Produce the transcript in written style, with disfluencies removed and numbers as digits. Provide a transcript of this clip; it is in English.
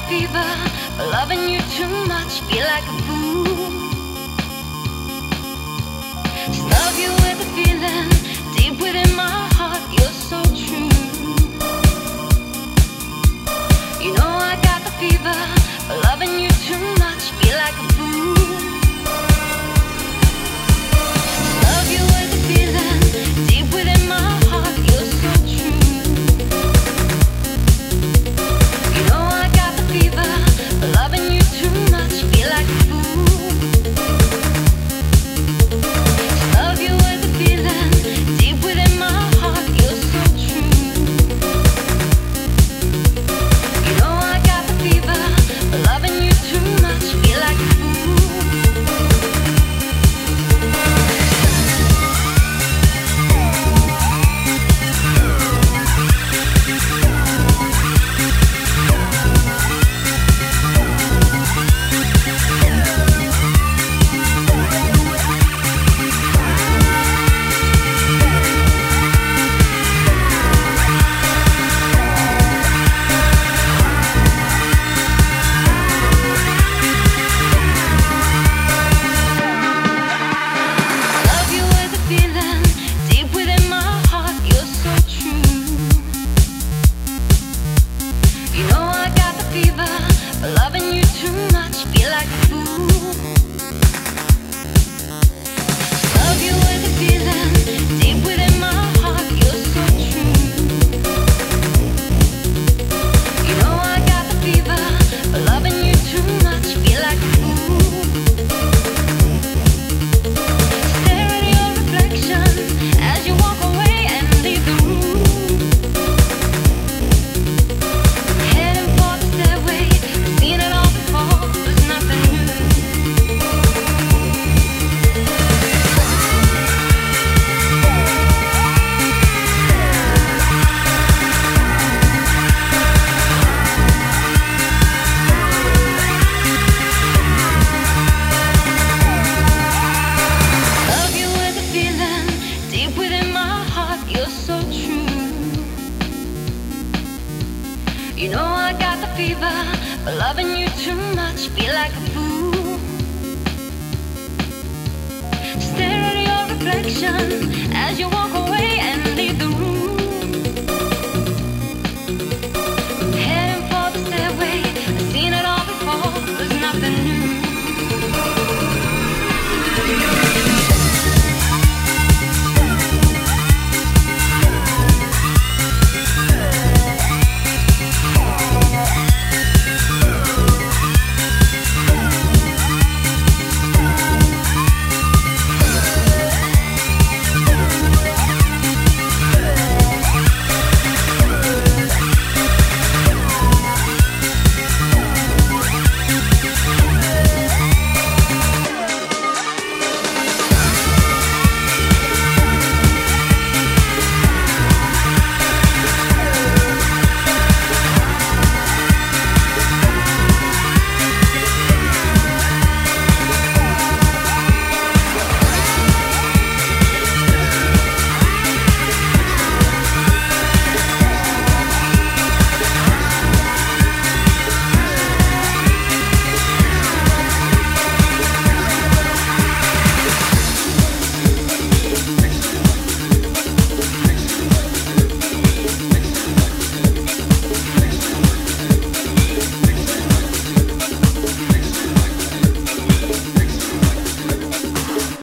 fever, but loving you too much, feel like a fool. Just love you with a feeling deep within my heart, you're so true. You know I got the fever, but loving you too much, feel like a fool. Just love you with a feeling deep within my heart, you're so true. You know I got the fever, but loving you too much, feel like a fool. Just love you with a feeling deep within my heart, you're so true. You know I got the fever, but loving you too much, feel like a fool. Love you with a feeling deep within my heart, you're so true. You know I got the fever, but loving you too much, feel like a fool. Love you with a feeling deep within my heart, you're so true. You know I got the fever, but loving you too much, feel like a fool. Stare at your reflection as you walk away and leave the room. Heading for the stairway, seen it all before, there's nothing new. Love you with a feeling deep within my heart, you're so true. You know I got the fever, but loving you too much, feel like a fool. Stare at your reflection as you walk